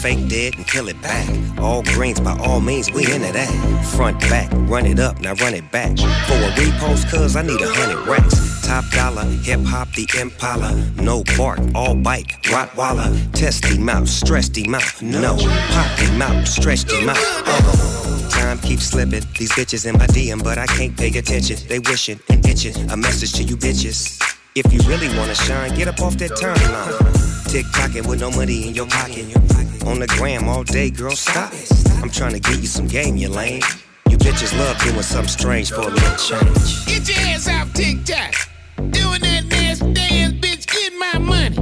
fake dead and kill it back. All greens by all means, we into that. Front, back, run it up, now run it back. For a repost, cuz I need 100 racks. Top dollar, hip-hop, the Impala. No bark, all bite, Rottweiler. Test him out, stressed him out. No, pop him out, stretched him out. Time keeps slipping, these bitches in my DM, but I can't pay attention. They wishing and itching, a message to you bitches. If you really wanna shine, get up off that timeline. Tick-tocking with no money in your pocket. On the gram all day, girl, stop it. I'm trying to give you some game, you lame. You bitches love doing something strange for a little change. Get your ass off TikTok. Doing that nasty dance, bitch, get my money.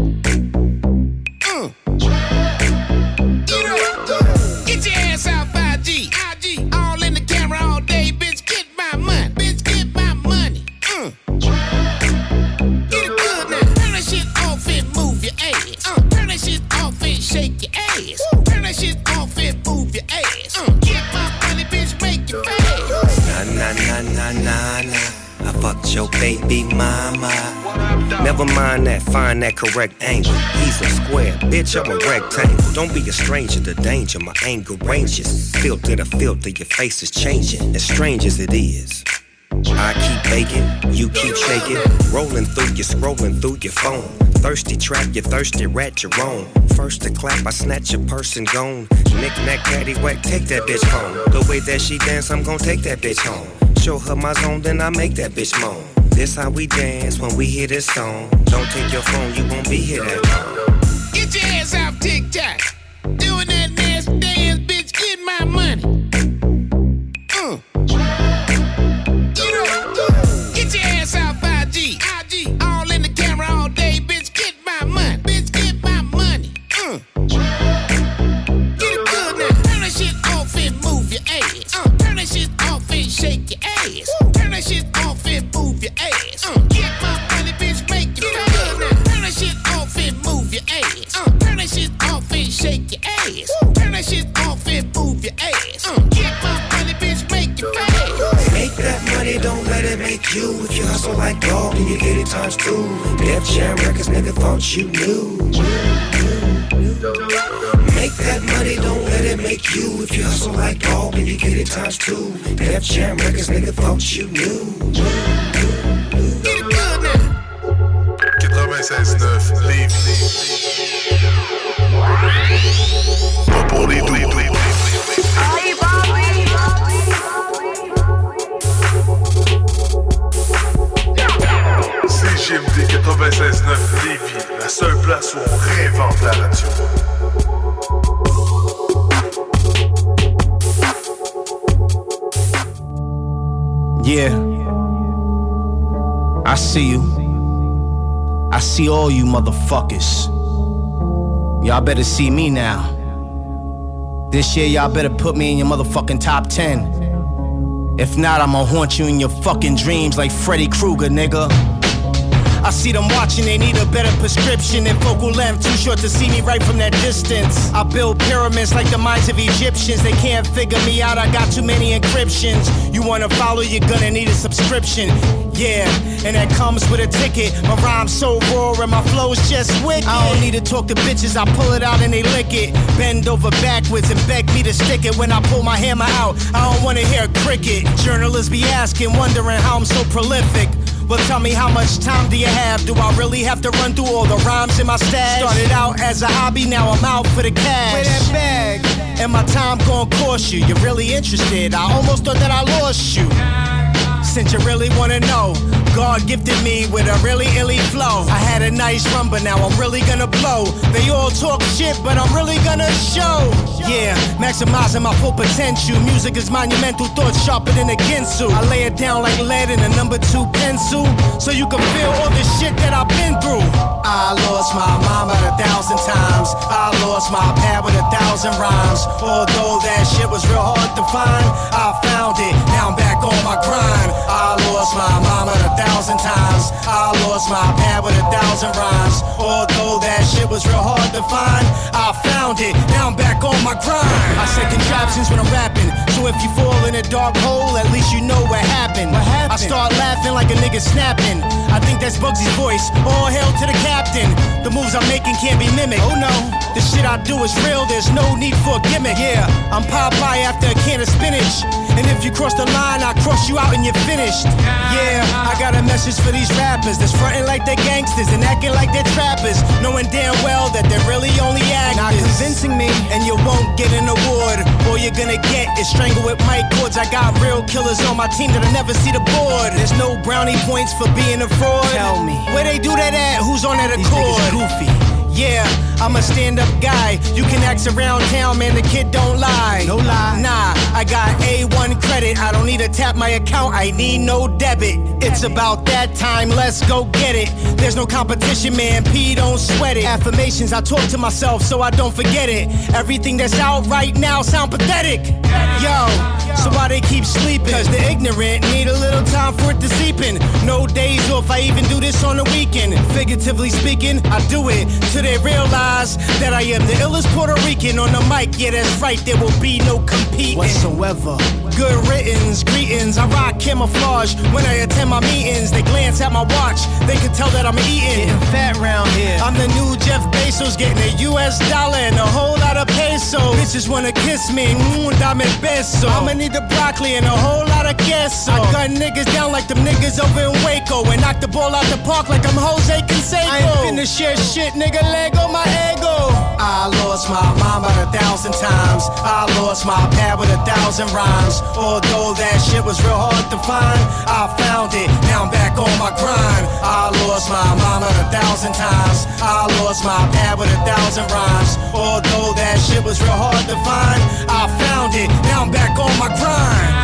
Get your ass off IG. All in the camera all day, bitch, get my money. Bitch, get my money. Get it good now. Turn that shit off and move your ass. Turn that shit off and shake your ass. Turn that shit off and move your ass. Get my money, bitch, make it fast. Nah, I fucked your baby mama. Never mind that, find that correct angle. He's a square, bitch, I'm a rectangle. Don't be a stranger to danger, my anger ranges. Filter to filter, your face is changing, as strange as it is. I keep baking, you keep shaking. Rolling through you, scrolling through your phone. Thirsty trap, you thirsty rat, you're wrong. First to clap, I snatch your purse and gone. Knick-knack, paddywhack, take that bitch home. The way that she dance, I'm gon' take that bitch home. Show her my zone, then I make that bitch moan. This how we dance when we hear this song. Don't take your phone, you won't be here that long. Get your ass off TikTok. Doing that nasty dance, bitch, get my money. Get your ass off IG. All in the camera all day, bitch, get my money. Bitch, get my money. Get it good now. Turn that shit off and move your ass. Turn that shit off and shake your ass. Turn that shit off and move your ass. Get my money, bitch, make it fast now. Turn that shit off and move your ass. Turn that shit off and shake your ass. Turn that shit off and move your ass. Get my money, bitch, make it fast. Make that money, don't let it make you. If you hustle like dog, then you get it times two. Def Jam Records, nigga, thought you knew. Make that money, don't let it make you. If you hustle like dog, then you get it times two. Def Jam Records, nigga, thought you knew. Get it good now. 96.9, Live. Pas pour les doux. CJMD 96.9 Lévis, la seule place où on réinvente la radio. Yeah, I see you. I see all you motherfuckers. Y'all better see me now. This year y'all better put me in your motherfucking top 10. If not, I'ma haunt you in your fucking dreams like Freddy Krueger, nigga. I see them watching, they need a better prescription than focal length, too short to see me right from that distance. I build pyramids like the minds of Egyptians. They can't figure me out, I got too many encryptions. You wanna follow, you're gonna need a subscription. Yeah, and that comes with a ticket. My rhyme's so raw and my flow's just wicked. I don't need to talk to bitches, I pull it out and they lick it. Bend over backwards and beg me to stick it. When I pull my hammer out, I don't wanna hear cricket. Journalists be asking, wondering how I'm so prolific. Well, tell me, how much time do you have? Do I really have to run through all the rhymes in my stash? Started out as a hobby, now I'm out for the cash. Where that bag? And my time gon' cost you. You're really interested, I almost thought that I lost you. Since you really wanna know, God gifted me with a really illy flow. I had a nice run, but now I'm really gonna blow. They all talk shit, but I'm really gonna show. Yeah, maximizing my full potential. Music is monumental, thoughts sharper than a Ginsu. I lay it down like lead in a number 2 pencil, so you can feel all the shit that I've been through. I lost my mama 1,000 times. I lost my pad with 1,000 rhymes. Although that shit was real hard to find, I found it, now I'm back on my grind. I lost my mama 1,000 times. I lost my pad with 1,000 rhymes. Although that shit was real hard to find, I found it, now I'm back on my grind. I said contraptions when I'm rapping, so if you fall in a dark hole, at least you know what happened. I start laughing like a nigga snapping. I think that's Bugsy's voice. All hail to the captain. The moves I'm making can't be mimicked. Oh no, the shit I do is real. There's no need for a gimmick. Yeah, I'm Popeye after a can of spinach. And if you cross the line, I cross you out and you're finished. Yeah, I got a message for these rappers that's frontin' like they're gangsters and acting like they're trappers, knowing damn well that they're really only actors. Not convincing me, and you won't get an award. All you're gonna get is strangled with mic cords. I got real killers on my team that'll never see the board. There's no brownie points for being a fraud. Tell me, where they do that at? Who's on that accord? These niggas goofy. Yeah, I'm a stand-up guy. You can ask around town, man, the kid don't lie. No lie. Nah, I got A1 credit. I don't need to tap my account, I need no debit. It's about that time, let's go get it. There's no competition, man, P don't sweat it. Affirmations, I talk to myself so I don't forget it. Everything that's out right now sound pathetic. Yo, so why they keep sleeping? Cause the ignorant need a little time for it to seep in. No days off, I even do this on the weekend. Figuratively speaking, I do it till they realize that I am the illest Puerto Rican on the mic. Yeah, that's right, there will be no competing whatsoever. Good riddance, greetings, I rock camouflage when I attend my meetings. They glance at my watch, they can tell that I'm eating. Getting fat round here. I'm the new Jeff Bezos, getting a US dollar and a whole lot of pesos. Bitches wanna kiss me, dame beso. I'ma need the broccoli and a whole lot of queso. I gun niggas down like them niggas over in Waco and knock the ball out the park like I'm Jose Canseco. I ain't finna share shit, nigga, Lego my ego. I lost my mom about 1,000 times. I lost my pad with 1,000 rhymes. Although that shit was real hard to find, I found it, now I'm back on my grind. I lost my mom about 1,000 times. I lost my pad with 1,000 rhymes. Although that shit was real hard to find, I found it, now I'm back on my grind.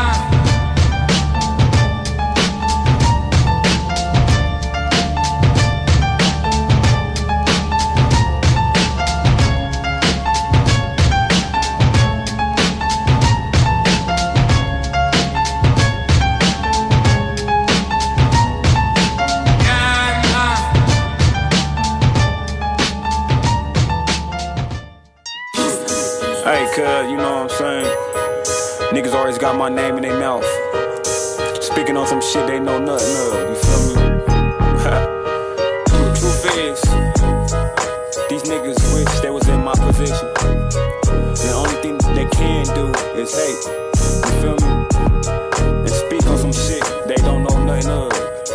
You know what I'm saying? Niggas always got my name in their mouth, speaking on some shit they know nothing of. You feel me? The truth is, these niggas wish they was in my position. The only thing they can do is hate. You feel me? And speak on some shit they don't know nothing of.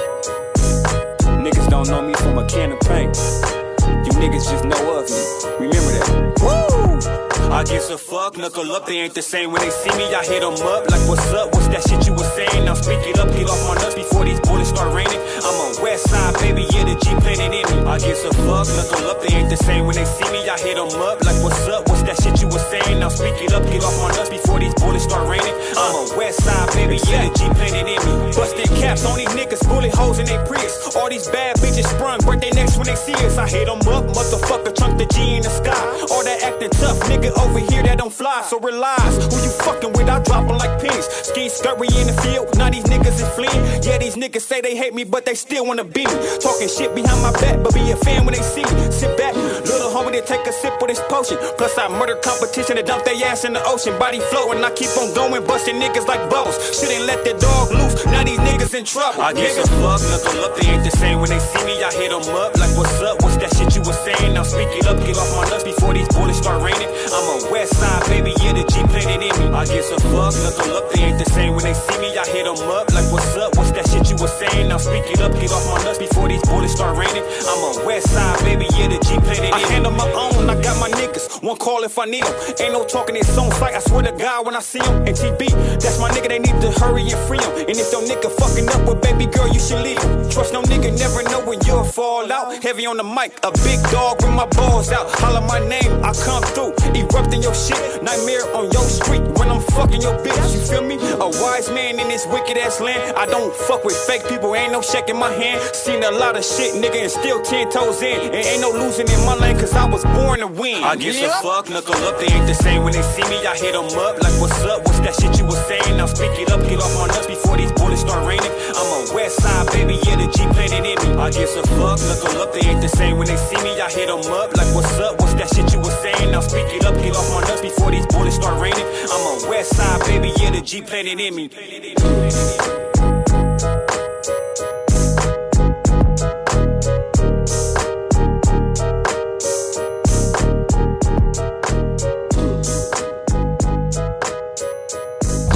Niggas don't know me from a can of paint. You niggas just know of me. Remember that. Woo! I guess a fuck, knuckle up, they ain't the same when they see me. I hit them up like, what's up, what's that shit you was saying? Now speak it up, get off my nuts before these bullets start raining. I'm on West Side, baby, yeah, the G planted in me. I guess a fuck, knuckle up, they ain't the same when they see me. I hit them up like, what's up, what's that shit you was saying? Now speak it up, get off my nuts before these bullets start raining. I'm on West Side, baby, yeah, the G planted in me. Busted caps on these niggas, bullet holes in they Prius. All these bad bitches sprung, break their necks when they see us. I hit them up, motherfucker, chunk the G in the sky. All that acting tough, nigga over here that don't fly. So realize who you fucking with, I drop them like pins. Ski skirt, we in the field, now these niggas is fleeing. Yeah, these niggas say they hate me, but they still wanna be me. Talking shit behind my back, but be a fan when they see me. Sit back, little homie, they take a sip of this potion. Plus I murder competition and dump their ass in the ocean. Body floating, I keep on going, busting niggas like bows. Shouldn't let the dog loose, now these niggas in trouble. I guess a fuck, knuckle up, they ain't the same when they see me. I hit them up like, what's up, what's that shit you was saying? Now speak it up, get off my nuts before these bullets start raining. I'm on West Side, baby, yeah, the G planted in me. I guess a fuck, knuckle up, they ain't the same when they see me. I hit them up like, what's up, what's that shit you was saying? Now speak it up, get off my nuts before these bullets start raining. I'm on West Side, baby, yeah, the G planted in me. I handle my own, I got my niggas, one call if I need them. Ain't no talking, it's on sight, I swear to God when I see them. And TB, that's my nigga, they need to hurry and free him. And if your nigga fucking up with baby girl, you should leave him. Trust no nigga, never know when you'll fall out. Heavy on the mic, a big dog with my balls out. Holler my name, I come through, erupting your shit. Nightmare on your street when I'm fucking your bitch, you feel me? A wise man in this wicked ass land. I don't fuck with fake people, ain't no check in my hand. Seen a lot of shit, nigga, and still 10 toes in. And ain't no losing in my lane, cause I was born to win. I guess a fuck, knuckle up, they ain't the same when they see me. I hit them up like, what's up, what's that shit you was saying? Now speak it up, get off my nuts before these bullets start raining. I'm on West Side, baby, yeah, the G planted in me. I guess a fuck, knuckle up, they ain't the same when they see me. I hit them up like, what's up, what's that shit you was saying? Now speak it up, get off my nuts before these bullets start raining. I'm on West Side, baby, yeah, the G planted in me.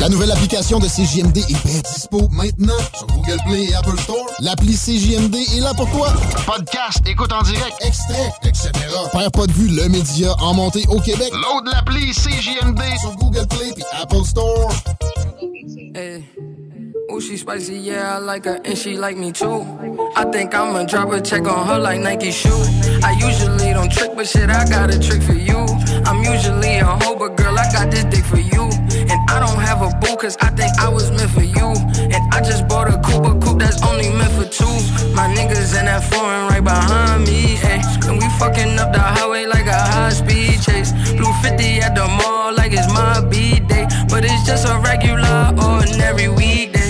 La nouvelle application de CJMD est bien dispo maintenant sur Google Play et Apple Store. L'appli CJMD est là pour toi. Podcast, écoute en direct, extrait, etc. Perds pas de vue, le média en montée au Québec. Load l'appli CJMD sur Google Play et Apple Store. Hey. Ooh, she spicy, yeah, I like her, and she like me too. I think I'ma drop a check on her like Nike shoe. I usually don't trick, but shit, I got a trick for you. I'm usually a hoe, but girl, I got this dick for you. And I don't have a boo, cause I think I was meant for you. And I just bought a coupe that's only meant for two. My niggas in that foreign right behind me, ayy. And we fucking up the highway like a high-speed chase. Blue 50 at the mall like it's my B-day. But it's just a regular, ordinary weekday.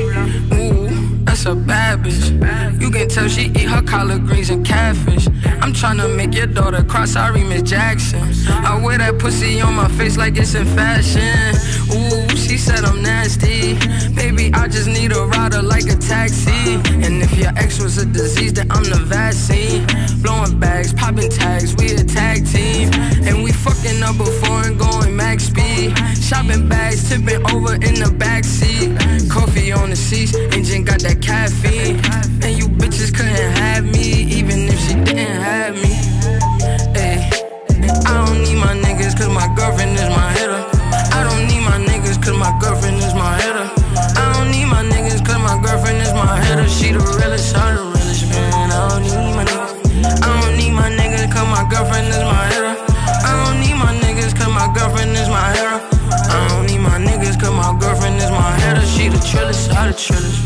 Ooh, that's a bad bitch. You can tell she eat her collard greens and catfish. I'm tryna make your daughter cry, sorry Miss Jackson. I wear that pussy on my face like it's in fashion. Ooh, she said I'm nasty. Baby, I just need a rider like a taxi. And if your ex was a disease, then I'm the vaccine. Blowing bags, popping tags, we a tag team. And we fucking up before and going max speed. Shopping bags, tipping over in the backseat. Coffee on the seats, engine got that caffeine. And you bitches couldn't have me, even if she didn't have me. Ay. I don't need my niggas cause my girlfriend is my hitter. I don't need my niggas cause my girlfriend is my hitter. I don't need my niggas cause my girlfriend is my hitter. She the realest, I'm the realest, man. I don't need my niggas. I don't need my niggas cause my girlfriend is my hitter. I don't need my niggas cause my girlfriend is my hitter. I don't need my niggas cause my girlfriend is my hitter. She the trillest, I the trillest.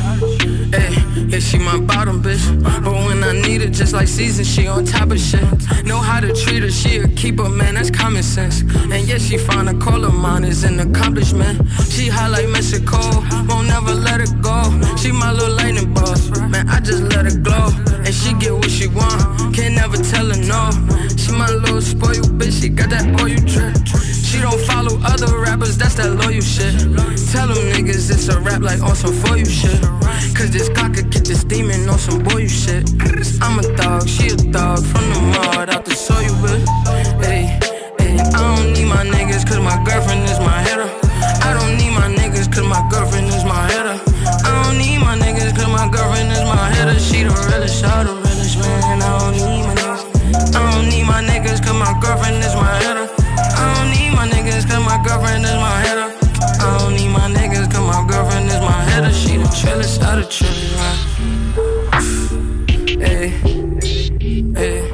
Ay, yeah, she my bottom bitch. But when I need it, just like season, she on top of shit. Know how to treat her, she a keeper, man, that's common sense. And yeah, she find a call of mine is an accomplishment. She hot like Mexico, won't never let her go. She my little lightning boss, man, I just let her glow. And she get what she want, can't never tell her no. She my little spoiled bitch, she got that oil drip. She don't follow other rappers, that's that loyal shit. Tell them niggas it's a rap like on some for you shit. Cause this guy could get this demon on some boy you shit. I'm a dog, she a dog, from the mud out the soil, bitch. Hey, hey, I don't need my niggas cause my girlfriend is my hitter. I don't need my niggas cause my girlfriend is my hitter. I don't need my niggas cause my girlfriend is my hitter. She the realest, I the realest, man. I don't need my niggas. I don't need my niggas cause my girlfriend is my hitter. I don't need my niggas cause my girlfriend is my hitter. I don't need my niggas cause my girlfriend is my hitter. She the trillest, I the trillest, man. Hey, hey.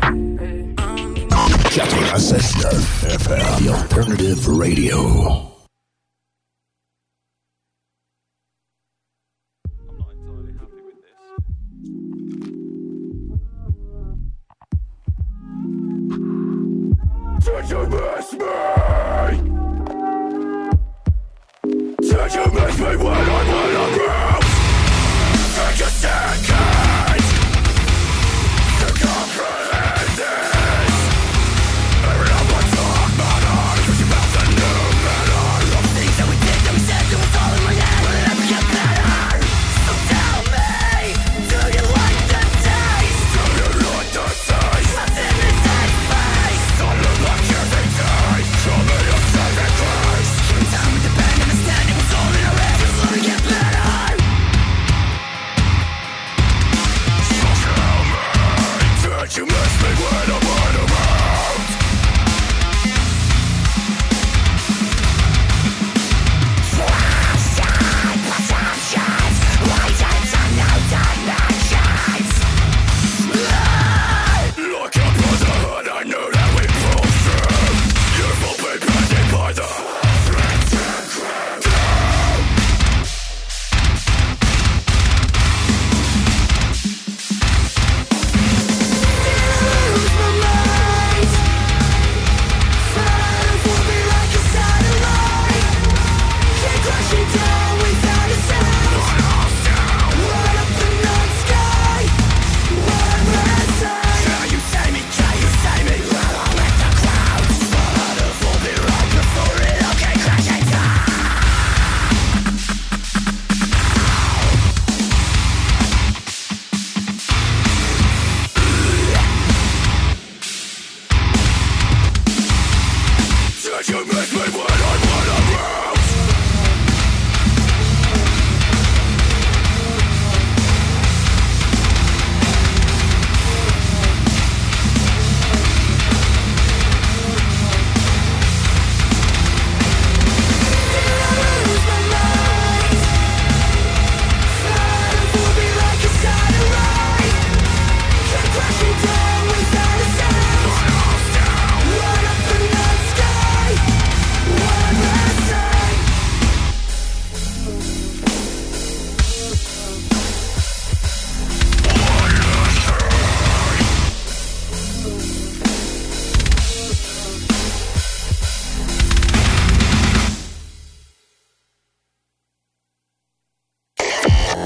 96.9 FM, the alternative radio. Did you miss me? Did you miss me when I went around? Did you second to comprehend this? Everyone talk matters, cause you found the new matter. All the things that we did, that we said, it was all in my head. Will it ever get better? So tell me, do you like the taste? Do you like the taste? What's in this head space? Don't look like you're the taste. Show me your saving grace. Time with the pen and the stand, it was all in our head. Just let it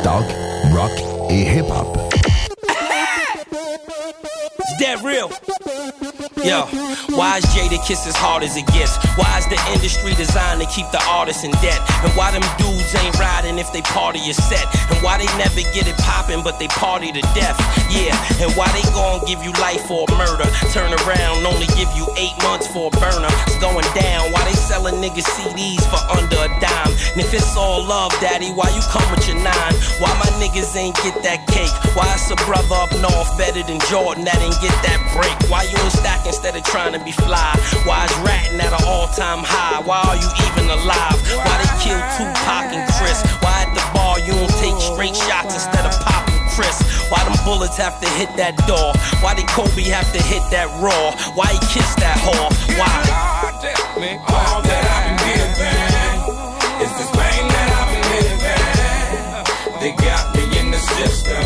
talk, rock et hip-hop. It's that real. Yo, why is Jada Kiss as hard as it gets? Why is the industry designed to keep the artists in debt? And why them dudes ain't riding if they party is set? And why they never get it poppin' but they party to death? Yeah, and why they gon' give you life for a murder? Turn around, only give you 8 months for a burner. It's going down, why they sellin' niggas CDs for under a dime? And if it's all love, daddy, why you come with your 9? Why my niggas ain't get that cake? Why it's a brother up north better than Jordan that ain't get that break? Why you ain't stacking instead of trying to be fly? Why is ratting at an all-time high? Why are you even alive? Why they kill Tupac and Chris? Why at the bar you don't take straight shots instead of popping Chris? Why them bullets have to hit that door? Why did Kobe have to hit that raw? Why he kissed that whore? Why? All that I've been giving is this pain that I've been living. They got me in the system.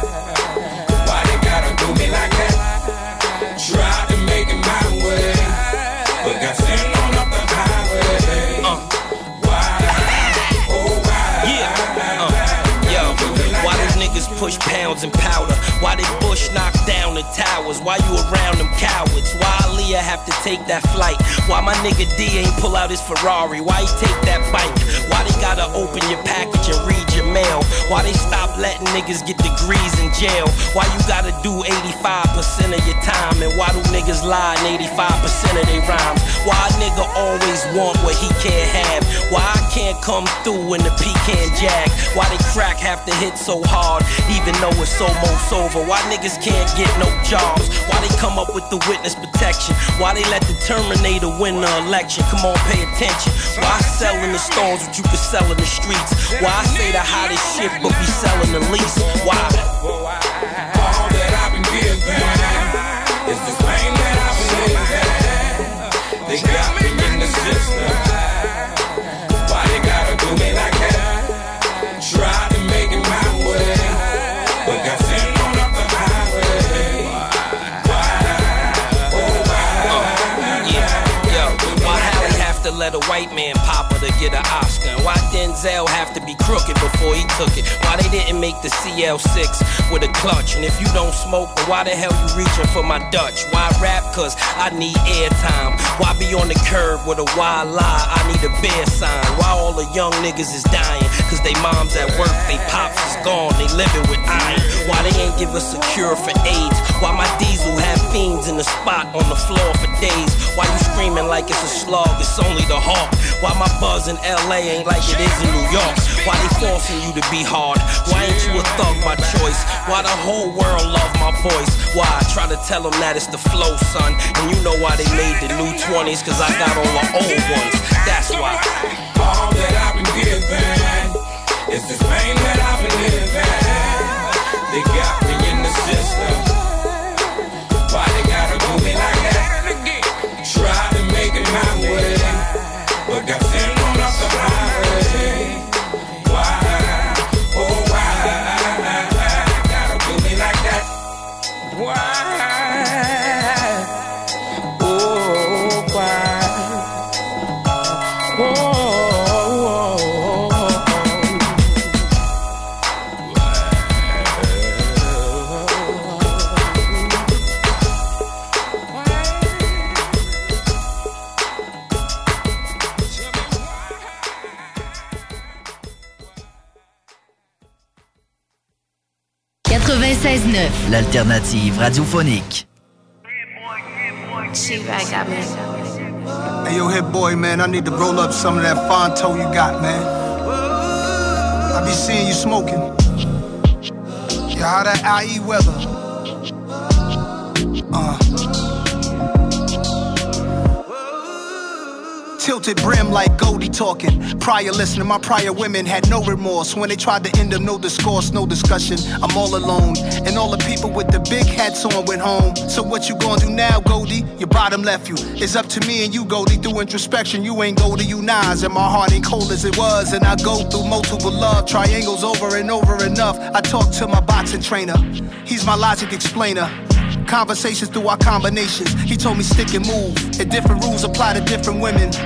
Why they gotta do me like that? Tried to make it my way, but got sent on up the highway. Why? Oh, why? Yeah. Yo, why those niggas push pounds and powder? Why they Bush knock down the towers? Why you around them cowards? Why Aaliyah have to take that flight? Why my nigga D ain't pull out his Ferrari? Why he take that bike? Why they gotta open your package and read your mail? Why they stop letting niggas get degrees in jail? Why you gotta do 85% of your time? And why do niggas lie in 85% of their rhymes? Why a nigga always want what he can't have? Why I can't come through in the pecan jag? Why they crack have to hit so hard even though it's almost over? Why niggas can't get no jobs? Why they come up with the witness protection? Why they let the Terminator win the election? Come on, pay attention. Why I sell in the stores what you could sell in the streets? Why I say the hottest shit but be selling the least? Why? All that I've been giving is this pain that I've been living. They got me in the system. Why they gotta do me like that? Tried to make it my way, but got sent on up the highway. Why? Oh, why? Yeah, yo, why Halle have to let a white man pop her to get an Oscar? And why Denzel have to be crooked before he took it? Why they didn't make the CL6 with a clutch? And if you don't smoke, then why the hell you reaching for my Dutch? Why rap? Cause I need airtime. Why be on the curb with a wild lie? I need a bear sign. Why all the young niggas is dying? Cause they moms at work, they pops is gone, they living with iron. Why they ain't give us a cure for AIDS? Why my diesel have fiends in the spot on the floor for days? Why you screaming like it's a slug, it's only the hawk? Why my buzz in LA ain't like it is in New York? Why they forcing you to be hard? Why ain't you a thug by choice? Why the whole world love my voice? Why I try to tell them that it's the flow, son? And you know why they made the new 20s? Cause I got all the old ones, that's why. All that I've been giving is this pain that I've been living. They got me in the system. Why they gotta do me like that? Try to make it my way, but got sent on up the highway. Why? Oh, why? Gotta do me like that? Why? Oh, why? Oh. L'alternative radiophonique. Hey, yo, Hit Boy, man, I need to roll up some of that Fonto you got, man. I be seeing you smoking. Yeah, how that IE weather? Tilted brim like Goldie talking. Prior listening, my prior women had no remorse. When they tried to end them, no discourse, no discussion. I'm all alone, and all the people with the big hats on went home. So what you gonna do now, Goldie? Your bottom left you. It's up to me and you, Goldie. Through introspection, you ain't Goldie, you Nas. And my heart ain't cold as it was. And I go through multiple love triangles over and over enough. I talk to my boxing trainer. He's my logic explainer. Conversations through our combinations. He told me stick and move, and different rules apply to different women.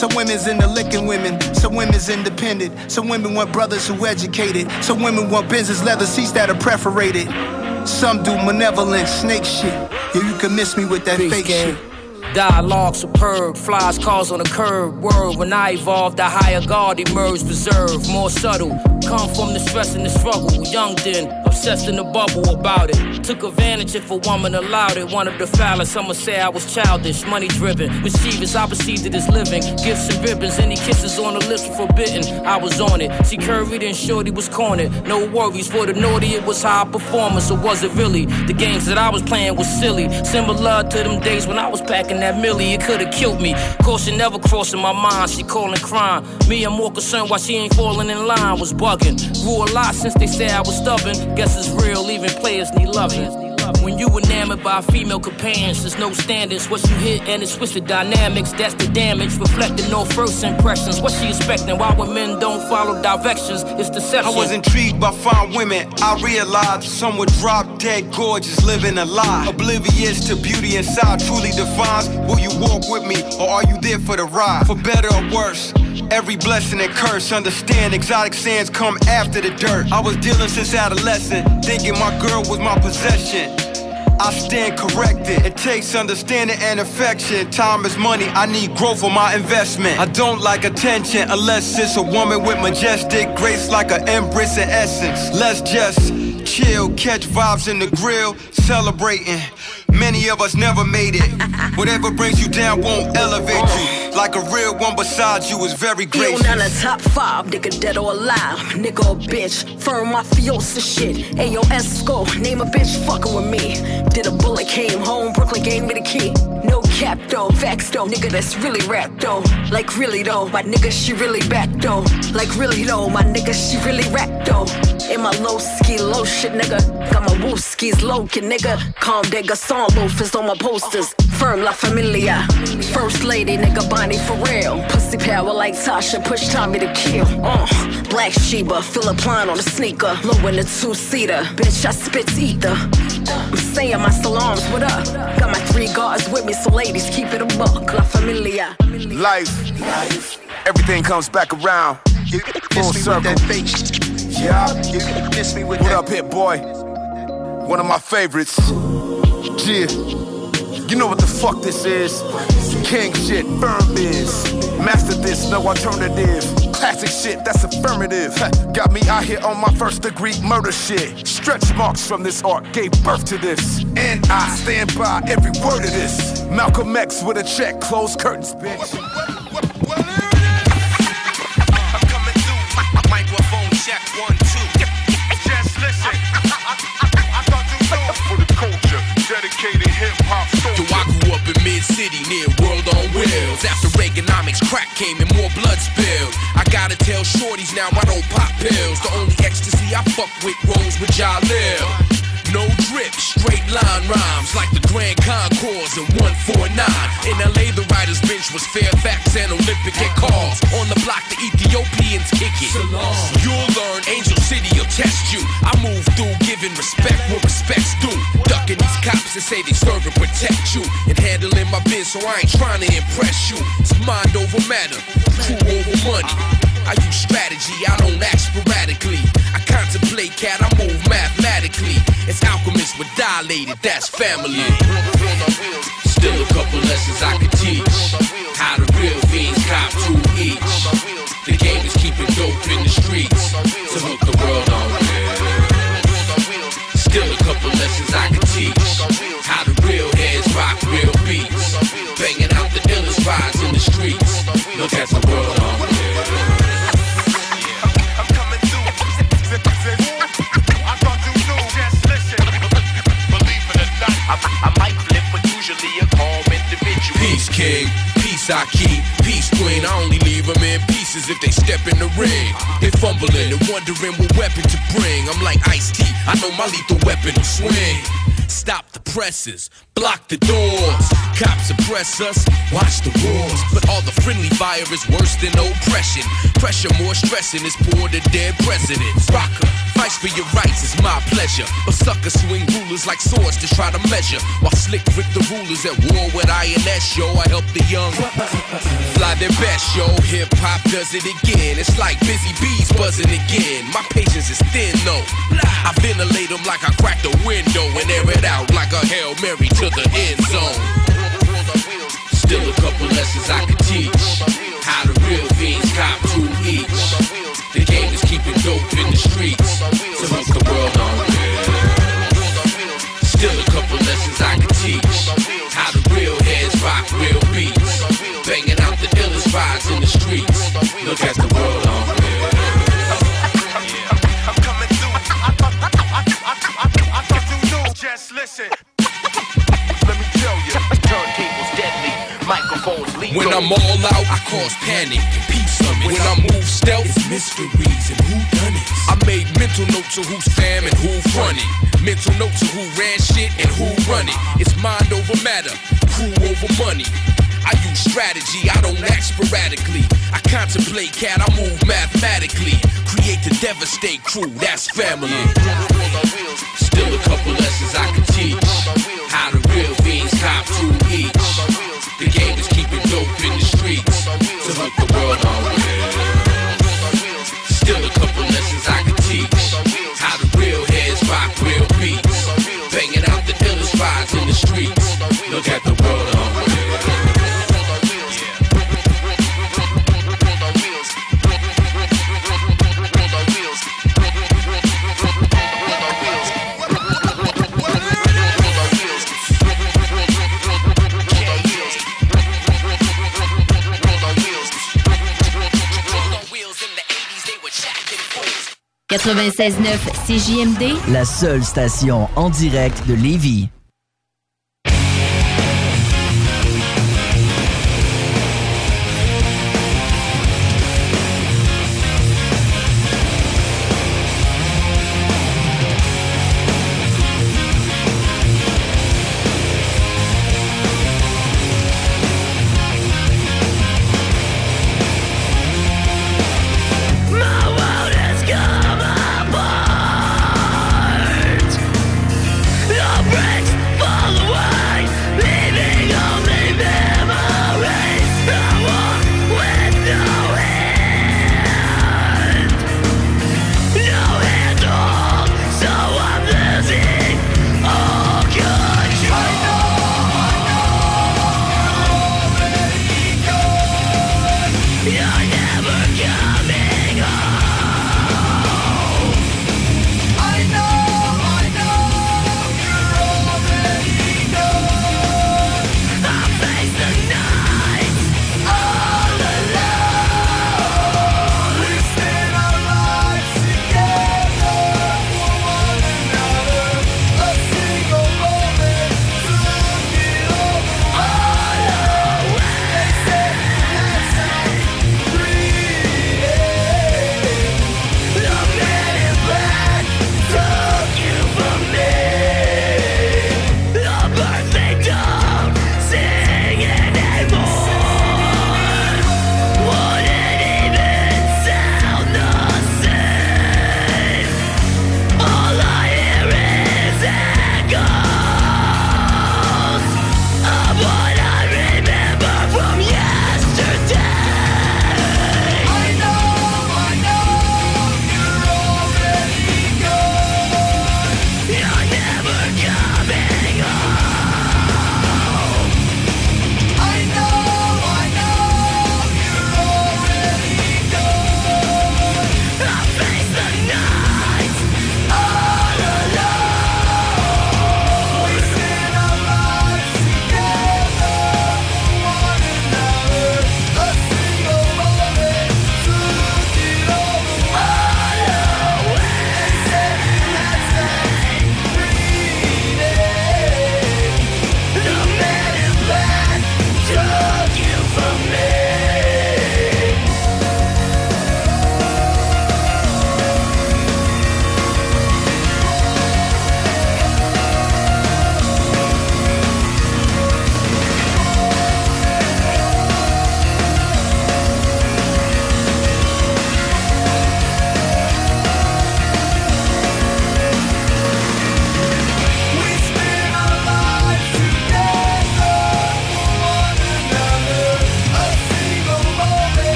Some women's into licking women, some women's independent. Some women want brothers who educated. Some women want Benz's leather seats that are perforated. Some do malevolent snake shit. Yeah, you can miss me with that fake shit. Dialogue superb, flies cars on the curb. Word, when I evolved, the higher guard emerged, reserved, more subtle. Come from the stress and the struggle. Young then, obsessed in the bubble about it. Took advantage if a woman allowed it. Wanted the phallus, some would say I was childish. Money driven, mischievous, I perceived it as living. Gifts and ribbons, any kisses on the lips were forbidden. I was on it. She curried and shorty was cornered. No worries for the naughty, it was high performance. Or was it really? The games that I was playing was silly. Similar to them days when I was packing that millie, it could've killed me. Caution never crossing my mind, she calling crime. Me, I'm more concerned why she ain't falling in line. Was bugging. Grew a lot since they said I was stubborn. Guess it's real, even players need loving. When you enamored by female companions, there's no standards. What you hit and it's twisted dynamics, that's the damage. Reflecting no first impressions. What she expecting? Why when men don't follow directions? It's deception. I was intrigued by fine women. I realized some were drop dead gorgeous, living a lie. Oblivious to beauty inside truly defines. Will you walk with me or are you there for the ride? For better or worse, every blessing and curse. Understand exotic sands come after the dirt. I was dealing since adolescent, thinking my girl was my possession. I stand corrected. It takes understanding and affection. Time is money, I need growth for my investment. I don't like attention unless it's a woman with majestic grace like an empress in essence. Let's just chill, catch vibes in the grill, celebrating. Many of us never made it. Whatever brings you down won't elevate you. Like a real one beside you is very gracious. You none of top 5, nigga dead or alive. Nigga or bitch, firm mafiosa shit. Ayo Esco, name a bitch fucking with me. Did a bullet, came home, Brooklyn gave me the key. No cap though, facts though, nigga that's really rap though. Like really though, my nigga she really back though. Like really though, my nigga she really rap though. In my low ski, low shit nigga. Got my woo skis low kid nigga. Calm de garçon loafers on my posters. Firm La Familia. First lady nigga Bonnie for real. Pussy power like Tasha, push Tommy to kill. Black Sheba, Philip Klein on the sneaker. Low in the 2-seater, bitch I spit ether. I'm saying my salams, what up? Got my 3 guards with me, so ladies keep it a buck. La Familia. Life. Everything comes back around. Full circle. Yeah. What up, hit boy? One of my favorites. Yeah. You know what the fuck this is? King shit, firm biz. Master this, no alternative. Classic shit, that's affirmative. Got me out here on my first degree murder shit. Stretch marks from this art gave birth to this. And I stand by every word of this. Malcolm X with a check, closed curtains, bitch. I'm coming through. Microphone check 1, 2. Just listen. I thought you knew. For the culture, dedicated hip-hop soldier. Yo, I grew up in mid-city near World on Wheels. After Reaganomics, crack came and more blood spilled. I gotta tell shorties now I don't pop pills. The only ecstasy I fuck with rolls with Jalil. No drip, straight line rhymes like the Grand Concourse in 149. In LA, the writer's bench was Fairfax and Olympic at cars. On the block, the Ethiopians kick it. You'll learn Angel City will test you. I move through giving respect where respect's due. Ducking these cops that say they serve and protect you. And handling my biz, so I ain't trying to impress you. It's mind over matter, crew over money. I use strategy, I don't act sporadically. I contemplate, cat, I move mathematically. It's alchemists with dilated, that's family. Still a couple lessons I could teach. How the real fiends cop 2 each. The game is keeping dope in the streets to hook the world on wheels. Still a couple lessons I could teach. How the real heads rock real beats. Banging out the illest rides in the streets. Look at the world on wheels. I might flip, but usually a calm individual. Peace king, peace I keep, peace queen. I only leave them in pieces if they step in the ring. They fumbling and wondering what weapon to bring. I'm like Ice-T, I know my lethal weapon will swing. Stop the presses, block the doors. Cops oppress us, watch the wars. But all the friendly fire is worse than oppression. Pressure more stressing is poor to dead presidents. Rocker, Fights for your rights is my pleasure. But suckers swing rulers like swords to try to measure. While Slick Rick the rulers at war with INS, yo. I help the young fly their best, yo. Hip hop does it again. It's like busy bees buzzing again. My patience is thin, though. I ventilate them like I cracked a window and air it out like a Hail Mary to the end zone. Still a couple lessons I could teach. How the real fiends cop to each. The game is keeping dope in the streets to hook the world on. Still a couple lessons I could teach. How the real heads rock real beats. Banging out the illest vibes in the streets. Look at the world on. I'm coming through. Just listen. Let me tell you. Turntables deadly. Microphones lethal. When I'm all out, I cause panic and peace summits. When I move stealth, it's mysteries and who done it. I made mental notes of who's fam and who fronted. Mental notes of who ran shit and who run it. It's mind over matter, crew over money. I use strategy, I don't act sporadically. I contemplate, cat, I move mathematically. Create to devastate crew, that's family. Still a couple lessons I can teach. How the real fiends cop to each. The game is keeping dope in the streets to hook the world on. Still a couple lessons I can teach. How the real heads rock real beats. Banging out the illest vibes in the streets. Look at the world on. « 96.9 CJMD », la seule station en direct de Lévis.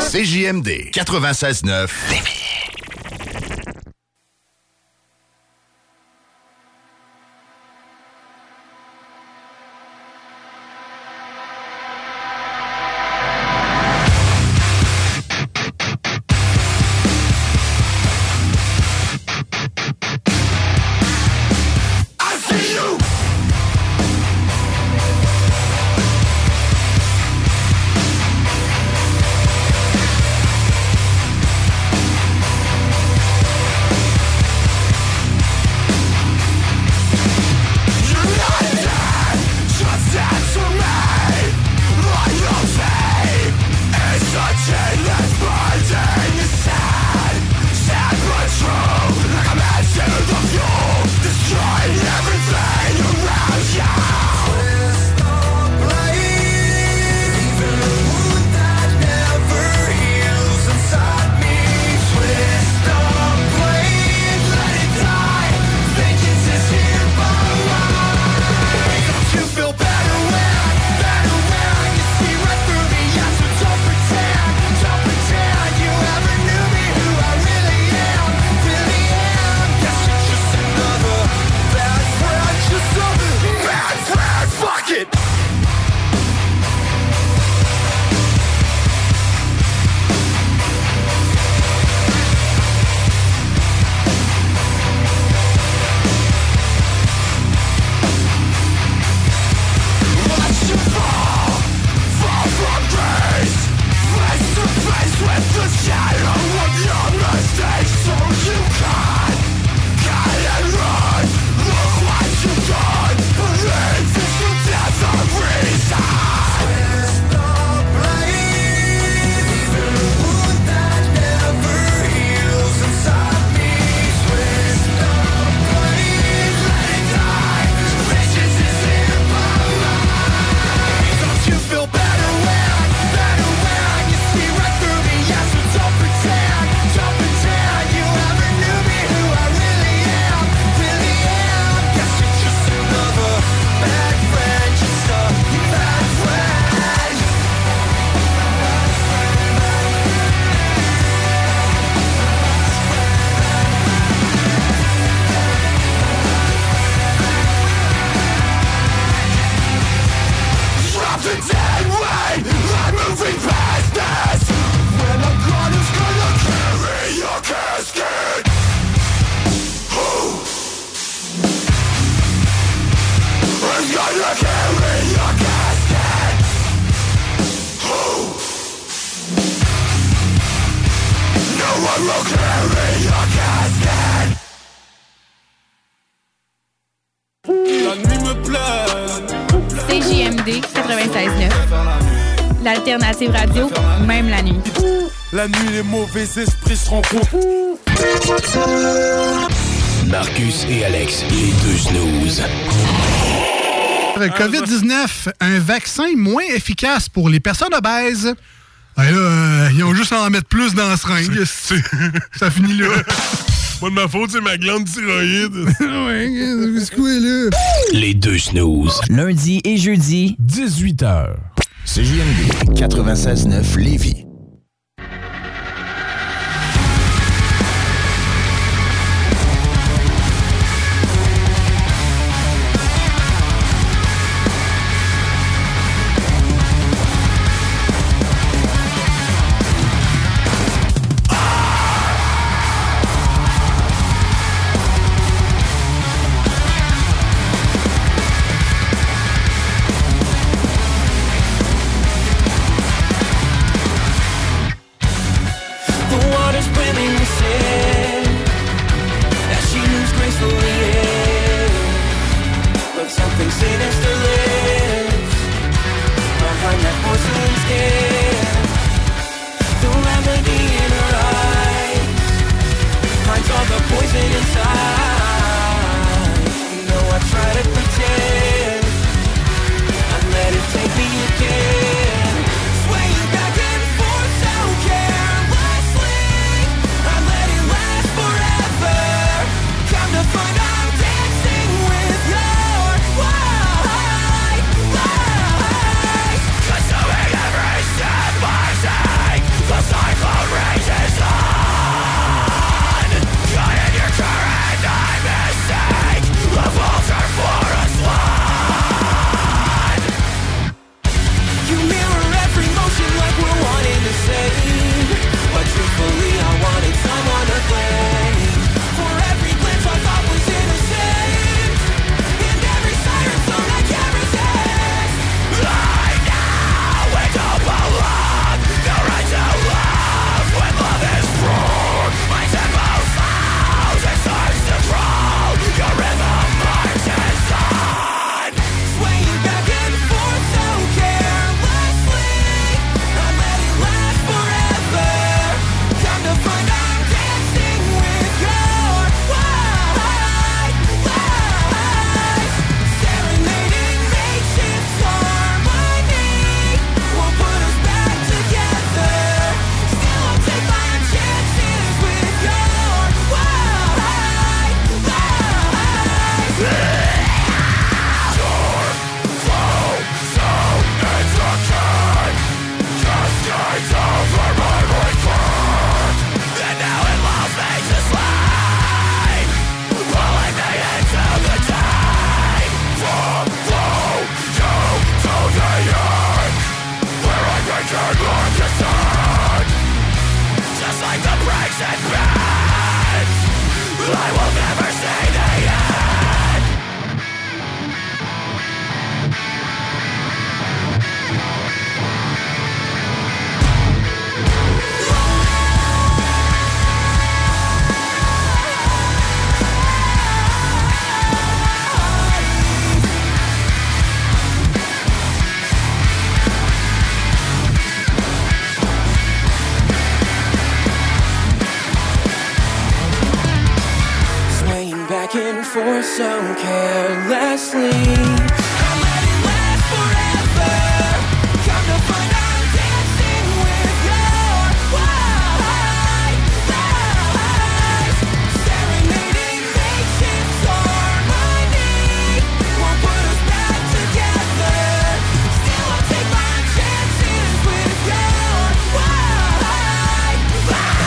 CJMD 96.9 Lévis. CJMD 96.9. L'alternative radio, même la nuit. La nuit, les mauvais esprits se rencontrent. Marcus et Alex, les deux snooze. COVID-19, un vaccin moins efficace pour les personnes obèses. Ben là, ils ont juste à en mettre plus dans la seringue. Ça finit là. Pas de ma faute, c'est ma glande thyroïde. Ouais, c'est quoi là? Les deux snooze. Lundi et jeudi, 18h. CJMD 96.9 Lévis. asking for so carelessly. I'm letting last forever. Come to find I'm dancing with your white lies. Serenading makeshifts harmony won't put us back together. Still I'll take my chances with your white lies.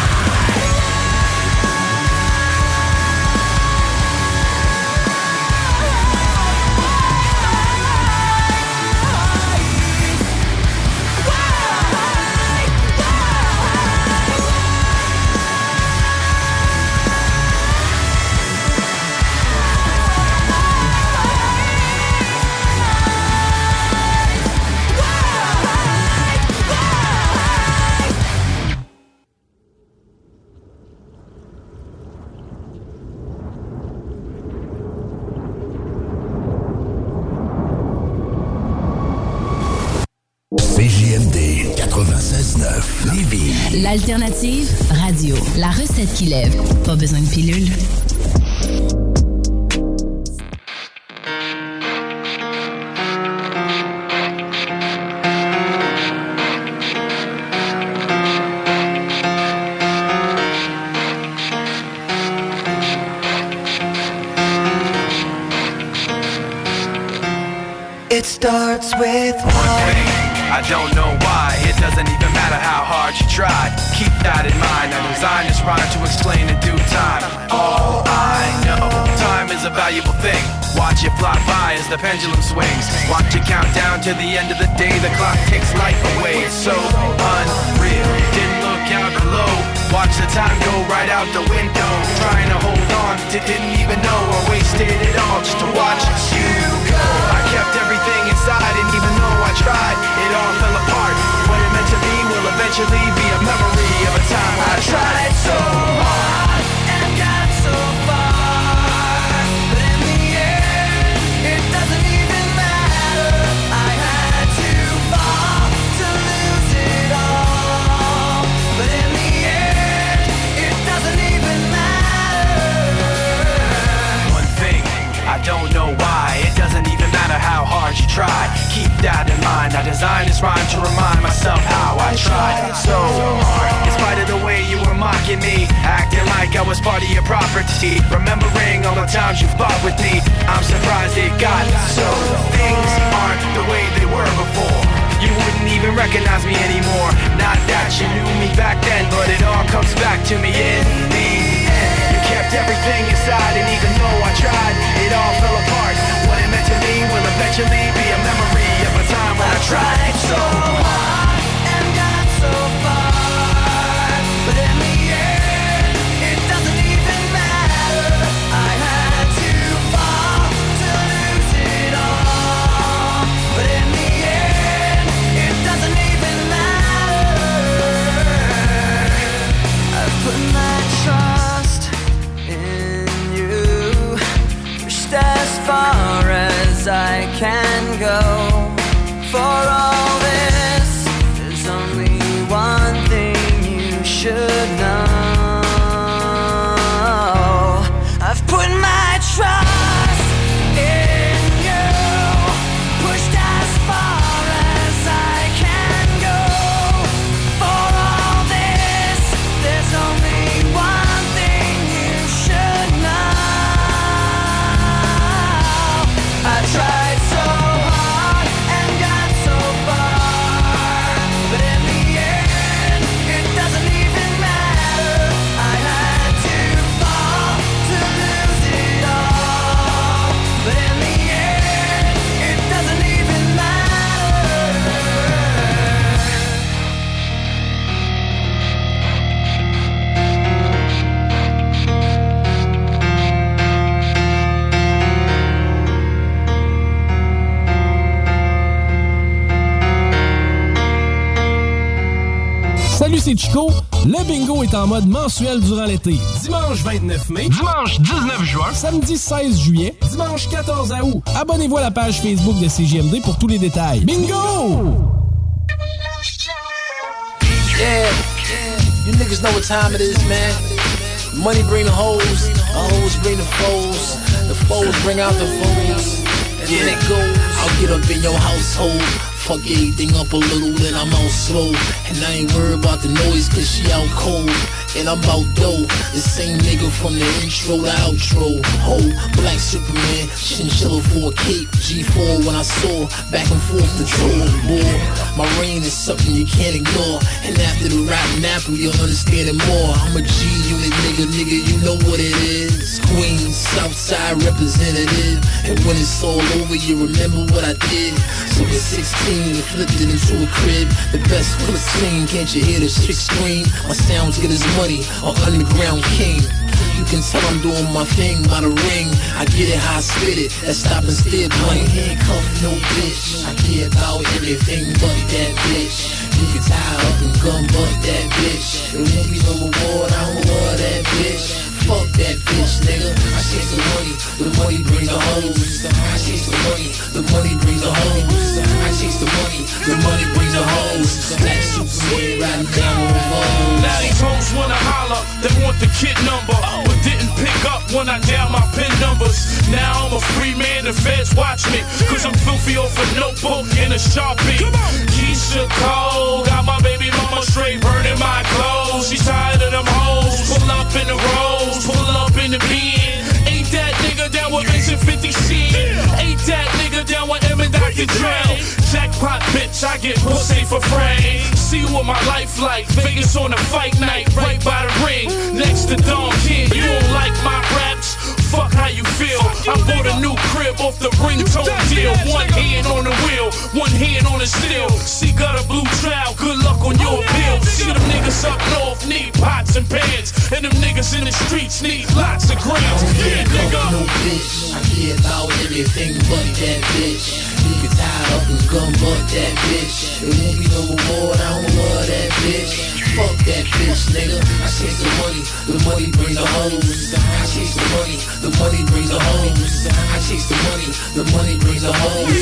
CJMD 96.9 Lévis. L'alternative radio. La recette qui lève. Pas besoin de pilule. It starts with one thing. I don't know why. It doesn't even matter how hard you try. Keep that in mind. I designed this rhyme to explain in due time. All I know, time is a valuable thing. Watch it fly by as the pendulum swings. Watch it count down to the end of the day. The clock takes life away. It's so unreal. Didn't look out below. Watch the time go right out the window. Trying to hold on, didn't even know I wasted it all just to watch you go. I kept everything inside, and even though I tried, it all fell apart. What it meant to be will eventually be a memory of a time I tried so hard and got so far, but in the end, it doesn't even matter. I had to fall to lose it all, but in the end, it doesn't even matter. One thing, I don't know why. It doesn't even matter how hard you try. Keep that in mind. I designed this rhyme to remind myself how I tried so hard. In spite of the way you were mocking me, acting like I was part of your property, remembering all the times you fought with me, I'm surprised it got so. Things aren't the way they were before. You wouldn't even recognize me anymore. Not that you knew me back then, but it all comes back to me in the end. You kept everything inside, and even though I tried, it all fell apart. What it meant to me will eventually be a memory of a time when I tried so hard and got so far, but in the end, it doesn't even matter. I had to fall to lose it all, but in the end, it doesn't even matter. I've put my trust in you, pushed as far as I can go. For all this, there's only one thing you should know. I've put my trust in you, pushed as far as I can go. For all this, there's only one thing you should know. I tried so hard and got so far, but in the end, it doesn't even matter. I had to fall to lose it all, but in the end, it doesn't even matter. Salut, c'est Chico. Le bingo est en mode mensuel durant l'été. Dimanche 29 mai, dimanche 19 juin, samedi 16 juillet, dimanche 14 août. Abonnez-vous à la page Facebook de CJMD pour tous les détails. Bingo! Yeah, you niggas know what time it is, man. Money bring the hoes bring the foes. foes, bring out the foes. And then it goes. I'll get up in your household. Fuck everything up a little, then I'm out slow. And I ain't worried about the noise, cause she out cold. And I'm out dough, the same nigga from the intro to outro. Ho, black Superman, chinchilla for a cape. G4 when I saw, back and forth the troll. Boy, my reign is something you can't ignore. And after the rap apple, you'll understand it more. I'm a G-Unit nigga, you know what it is. Queens, Southside representative. And when it's all over, you remember what I did. So at 16, and flipped it into a crib. The best clip scene, can't you hear the chick scream? My sounds good as money, an underground king. You can tell I'm doing my thing by the ring. I get it how I spit it, that stop and stare blank. Handcuff, no bitch. I care about everything but that bitch. You can tie up and gun butt that bitch. It won't be no reward, I don't want that bitch. Fuck that bitch, nigga. I chase the money bring the hoes. I chase the money bring the hoes. I chase the money bring the hoes. Black Superman riding down on the road. Now these hoes wanna holler, they want the kid number, but didn't pick up when I dialed my pin numbers. Now I'm a free man, the feds watch me, cause I'm filthy off a notebook and a Sharpie. Keisha Cole, got my baby mama straight burning my clothes. She's tired of them hoes, pull up in the rose, pull up in the bin. Ain't that nigga down with Mason 50 Cent? Ain't that nigga down with M and Dr. Dre? Jackpot bitch, I get pussy for free. See what my life like, Vegas on a fight night, right by the ring, next to Don King. You don't like my raps? Fuck how you feel. I bought a new crib off the ringtone deal. One hand on the wheel, one hand on the steel. See, got a blue trial, good luck on your bill. See them niggas up north need pots and pans, and them niggas in the streets need lots of grams. Yeah, nigga. No bitch, I care about everything but that bitch. You can tie up and gun butt that bitch. It won't be no reward, I don't want that bitch. Fuck that bitch, nigga. I chase the money bring the hoes. I chase the money bring the hoes. I chase the money bring the hoes.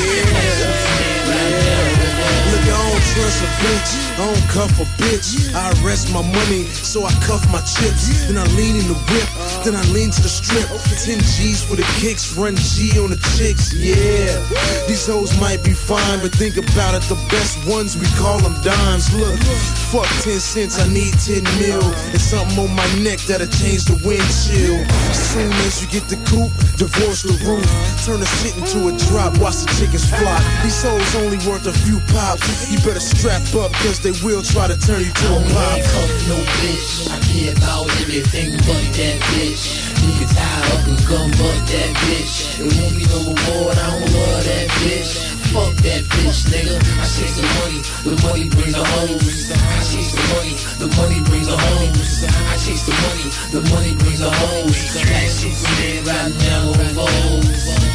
Look, I don't trust a bitch, I don't cuff a bitch. I arrest my money, so I cuff my chips. Then I lean in the whip, then I lean to the strip. 10 G's for the kicks, run G on the chicks, yeah. These hoes might be fine, but think about it, the best ones, we call them dimes. Look, fuck 10 cents, I need 10 mil. And something on my neck that'll change the windshield. As soon as you get the coupe, divorce the roof. Turn the shit into a drop, watch the chickens fly. These hoes only worth a few pops. You better strap up, cause they will try to turn you to a pop. Handcuff, no bitch. I care about everything but that bitch. You can tie up and gun butt that bitch. It won't be no reward, I don't want that bitch. Fuck that bitch, nigga. I chase the money bring the hoes. I chase the money bring the hoes. I chase the money bring the hoes. Black Superman riding down on the road.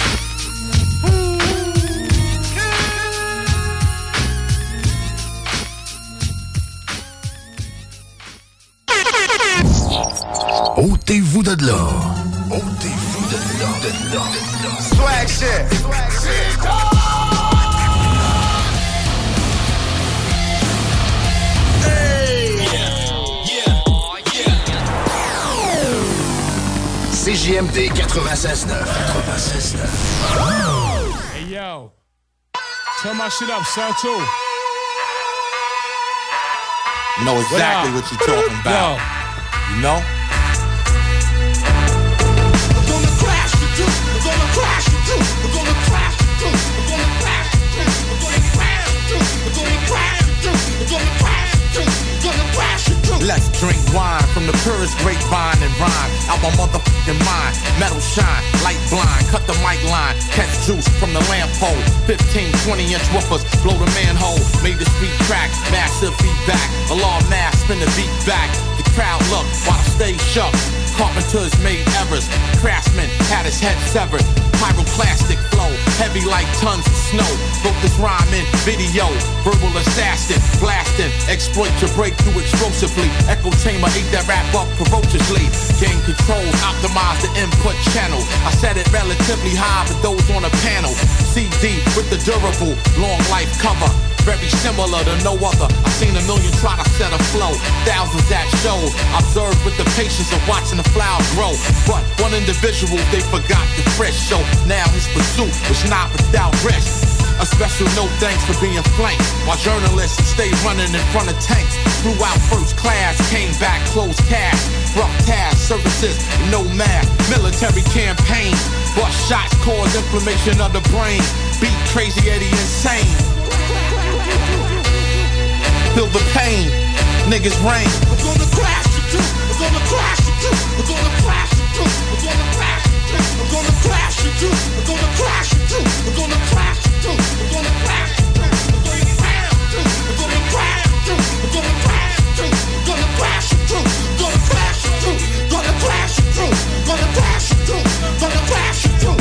Ôtez-vous de là. Ôtez-vous de là. Swag shit. CJMD 96.9. Hey yo, turn my shit up, son, too. Know exactly what you're talking about. Yo. You know? We're gonna crash you too. We're gonna crash you too. We're gonna crash you too. We're gonna crash you too. We're gonna crash you too. We're gonna crash you too. We're gonna crash you too. We're gonna crash you too. Let's drink wine from the purest grapevine and rhyme out my motherfucking mind. Metal shine, light blind, cut the mic line, catch juice from the lamp pole. 15, 20-inch woofers, blow the manhole. Made this beat crack, massive feedback. Alarm mass, spin the beat back. The crowd look while I stay shook. Carpenters made errors, craftsman had his head severed. Pyroclastic flow, heavy like tons of snow. Wrote this rhyme in video, verbal assassin, blasting, exploit your breakthrough explosively. Echo chamber ate that rap up ferociously. Gain control, optimize the input channel. I set it relatively high for those on the panel. CD with the durable, long life cover. Very similar to no other. I've seen a million try to set a flow. Thousands at shows. Observed with the patience of watching the flower grow. But one One individual, they forgot the fresh, so now his pursuit was not without rest. A special note thanks for being flanked, while journalists stayed running in front of tanks. Flew out first class, came back closed cash. Rough tasks, services, no math. Military campaign, bust shots cause inflammation of the brain. Beat Crazy Eddie insane. Feel the pain, niggas rain. We're gonna crash you too, we're gonna crash you too, we're gonna crash you too, we're gonna crash you too, we're gonna crash you too, we're gonna crash you too, we're gonna crash you too, we're gonna crash you too, we're gonna crash you too, we're gonna crash you too, we're gonna crash you too, we're gonna crash you too, gonna crash you too, gonna crash you too, gonna crash you too, gonna crash you too.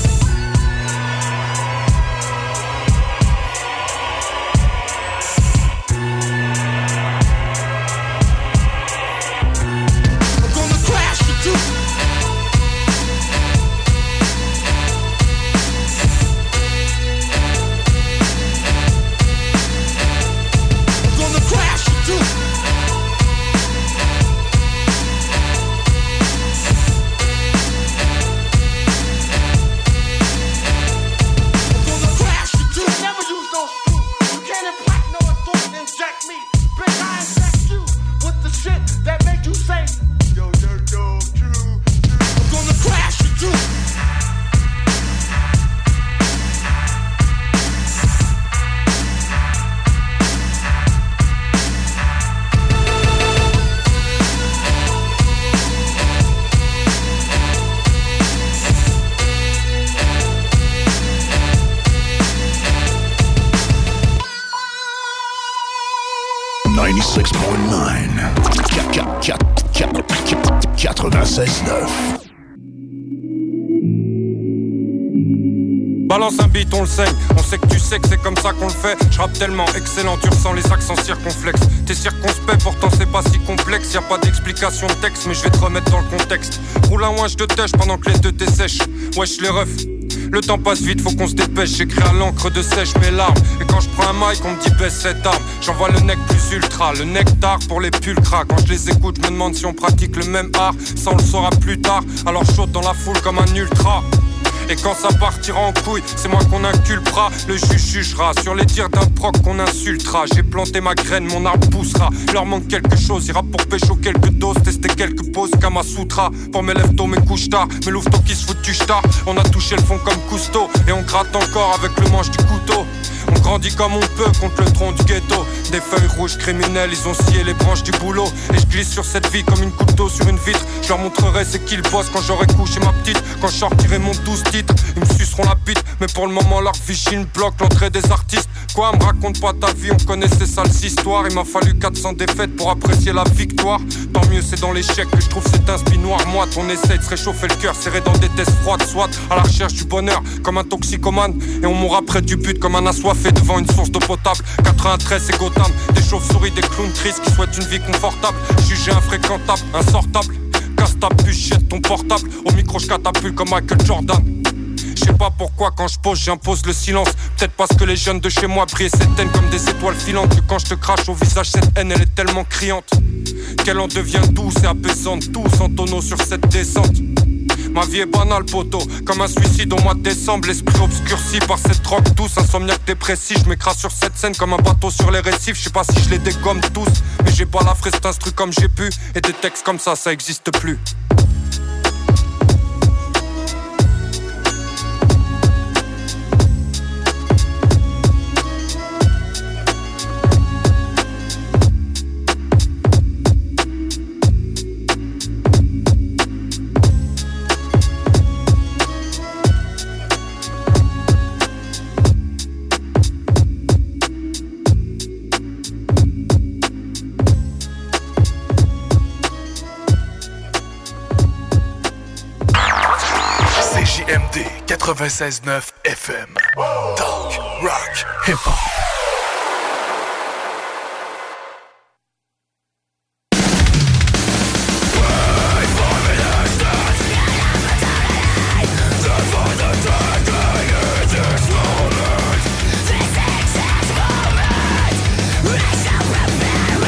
Balance un beat, on le saigne. On sait que tu sais que c'est comme ça qu'on le fait. Je rappe tellement excellent, tu ressens les accents circonflexes. T'es circonspect, pourtant c'est pas si complexe. Y'a pas d'explication de texte, mais je vais te remettre dans le contexte. Roule un ouin, je te tèche pendant que les deux t'essèchent. Wesh les refs, le temps passe vite, faut qu'on se dépêche. J'écris à l'encre de sèche mes larmes. Et quand je prends un mic, on me dit baisse cette arme. J'envoie le nec plus ultra, le nectar pour les pulcras. Quand je les écoute, je me demande si on pratique le même art. Ça on le saura plus tard, alors je saute dans la foule comme un ultra. Et quand ça partira en couille, c'est moi qu'on inculpera. Le juge jugera sur les dires d'un proc qu'on insultera. J'ai planté ma graine, mon arbre poussera. Leur manque quelque chose, ira pour pécho quelques doses. Tester quelques poses, Kama Sutra. Pour mes lève-tôt, mes couches-tard. Mes louveteaux qui se foutent du star. On a touché le fond comme Cousteau. Et on gratte encore avec le manche du couteau. On grandit comme on peut contre le tronc du ghetto. Des feuilles rouges criminelles, ils ont scié les branches du boulot. Et je glisse sur cette vie comme une couteau sur une vitre. Je leur montrerai c'est qu'ils bossent quand j'aurai couché ma petite. Quand je sortirai mon 12 titres, ils me suceront la bite. Mais pour le moment leur fichine bloque l'entrée des artistes. Quoi, me raconte pas ta vie, on connaît ces sales histoires. Il m'a fallu 400 défaites pour apprécier la victoire. Tant mieux c'est dans l'échec que je trouve cet inspi noir. Moi, on essaie de se réchauffer le cœur, serré dans des tests froides. Soit à la recherche du bonheur comme un toxicomane. Et on mourra près du but comme un assoiffé devant une source d'eau potable. 93 c'est Gotham, des chauves-souris, des clowns tristes qui souhaitent une vie confortable. Jugé infréquentable, insortable. Casse ta puce, jette ton portable. Au micro je catapulte comme Michael Jordan. Je sais pas pourquoi quand je pose j'impose le silence. Peut-être parce que les jeunes de chez moi brillent cette haine comme des étoiles filantes. Que quand je te crache au visage cette haine elle est tellement criante qu'elle en devient douce et apaisante. Tous en tonneau sur cette descente. Ma vie est banale poteau, comme un suicide au mois de décembre. L'esprit obscurci par cette drogue douce. Insomniaque dépressif, je m'écrase sur cette scène comme un bateau sur les récifs. Je sais pas si je les dégomme tous, mais j'ai pas la fraise d'instru comme j'ai pu. Et des textes comme ça existe plus. CJMD 96.9 FM. Talk, rock, hip-hop.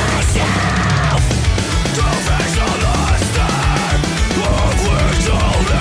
Don't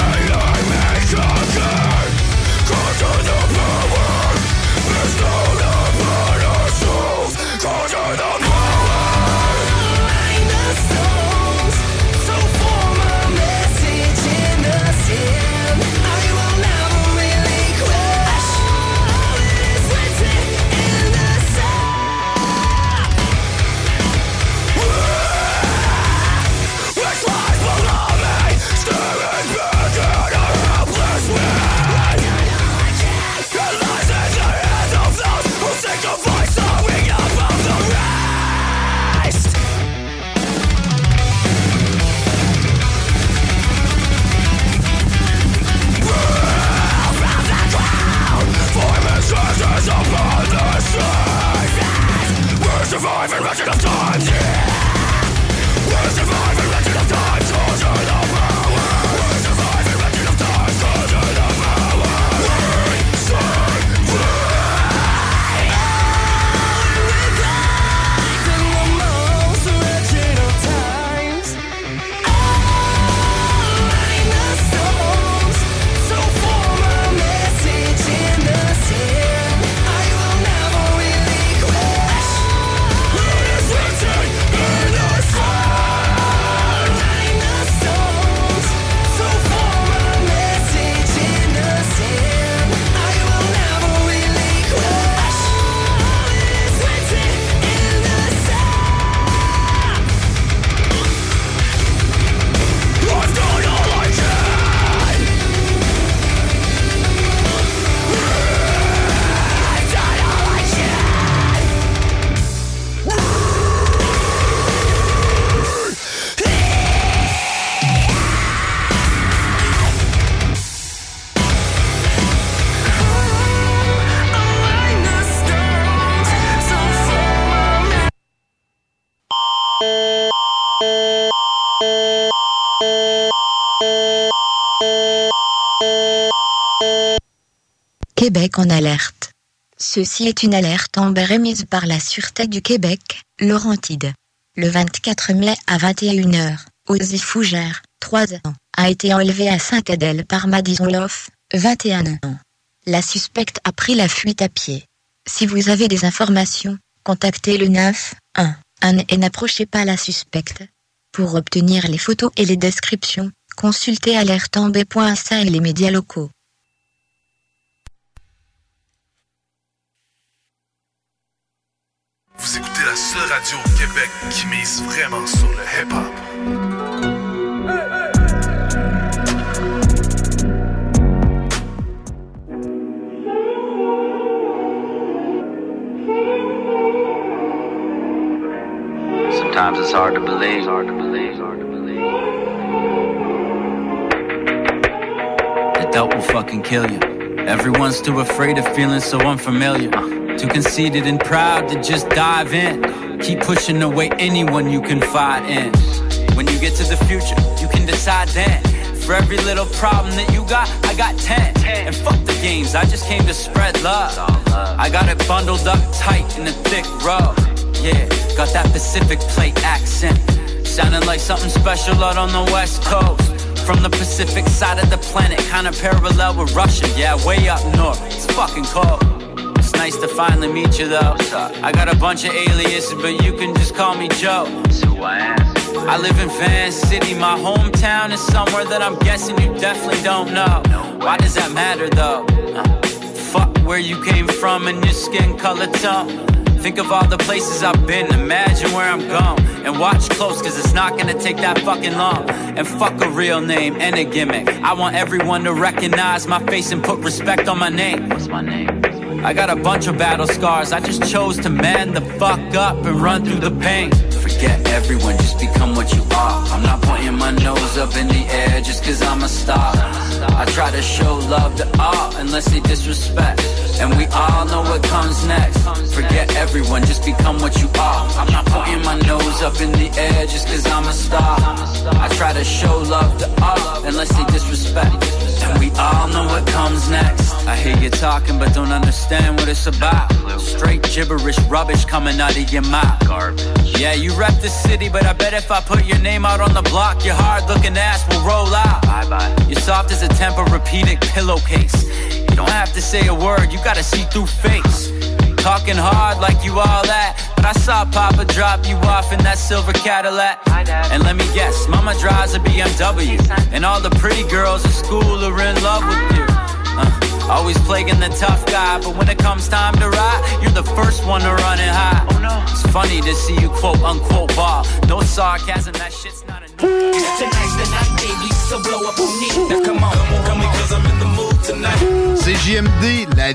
Québec en alerte. Ceci est une alerte Amber émise par la Sûreté du Québec, Laurentide. Le 24 mai à 21h, Ozzy Fougère, 3 ans, a été enlevé à Sainte-Adèle par Madison Loff, 21 ans. La suspecte a pris la fuite à pied. Si vous avez des informations, contactez le 911 et n'approchez pas la suspecte. Pour obtenir les photos et les descriptions, consultez alerteamber.ca et les médias locaux. Vous écoutez la seule radio au Québec qui mise vraiment sur le hip-hop. Sometimes it's hard to believe. The doubt will fucking kill you. Everyone's too afraid of feeling so unfamiliar. Too conceited and proud to just dive in. Keep pushing away anyone you can fight in. When you get to the future, you can decide then. For every little problem that you got, I got 10. And fuck the games, I just came to spread love. I got it bundled up tight in a thick rug. Yeah, got that Pacific plate accent. Sounding like something special out on the West Coast. From the Pacific side of the planet, kinda parallel with Russia. Yeah, way up north, it's fucking cold. It's nice to finally meet you though. I got a bunch of aliases, but you can just call me Joe. That's who I am. I live in Van City, my hometown is somewhere that I'm guessing you definitely don't know. Why does that matter though? Fuck where you came from and your skin color tone. Think of all the places I've been, imagine where I'm going. And watch close, cause it's not gonna take that fucking long. And fuck a real name and a gimmick. I want everyone to recognize my face and put respect on my name. What's my name? I got a bunch of battle scars, I just chose to man the fuck up and run through the pain. Forget everyone, just become what you are. I'm not pointing my nose up in the air just cause I'm a star. I try to show love to all unless they disrespect. And we all know what comes next. Forget everyone, just become what you are. I'm not pointing my nose up in the air just cause I'm a star. I try to show love to all unless they disrespect. And we all know what comes next. I hear you talking but don't understand what it's about. Straight gibberish rubbish coming out of your mouth. Yeah, you rep the city, but I bet if I put your name out on the block, your hard-looking ass will roll out. Bye-bye. You're soft as a Tempur-Pedic pillowcase. You don't have to say a word, you gotta see through face. Talking hard like you all that, but I saw Papa drop you off in that silver Cadillac. And let me guess, Mama drives a BMW, and all the pretty girls at school are in love with you. Always plaguing the tough guy, but when it comes time to ride, you're the first one to run it high. Oh no, it's funny to see you quote unquote ball. No sarcasm, that shit's not a Tonight's the night, baby, so blow up on me. Now come on, cause I'm in the mood tonight. CJMD, la